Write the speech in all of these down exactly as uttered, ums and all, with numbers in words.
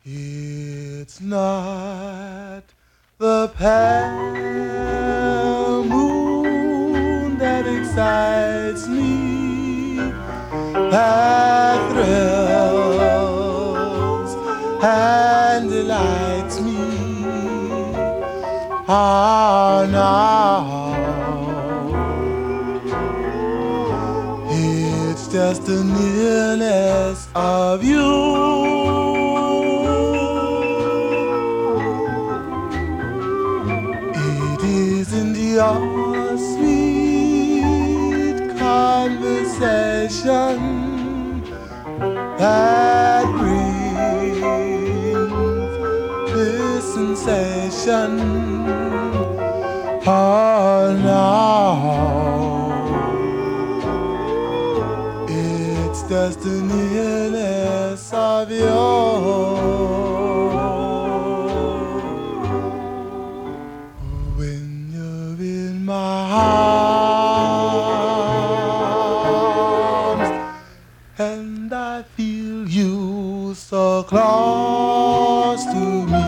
It's not the pale moon that excites me, that thrills and delights me. Ah, no, it's just the nearness of you. It isn't your sweet conversation that brings this sensation. Oh no, it's just the nearness of you. When you're in my arms and I feel you so close to me.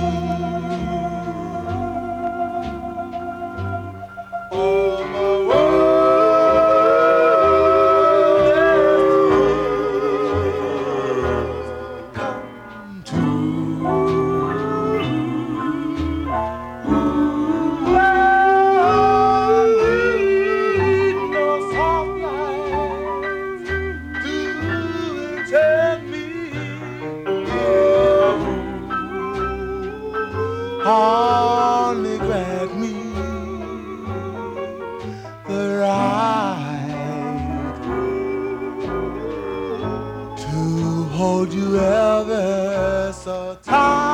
All my words come true. I need no soft lights to enchant me. Only grant me the right to hold you ever so tight.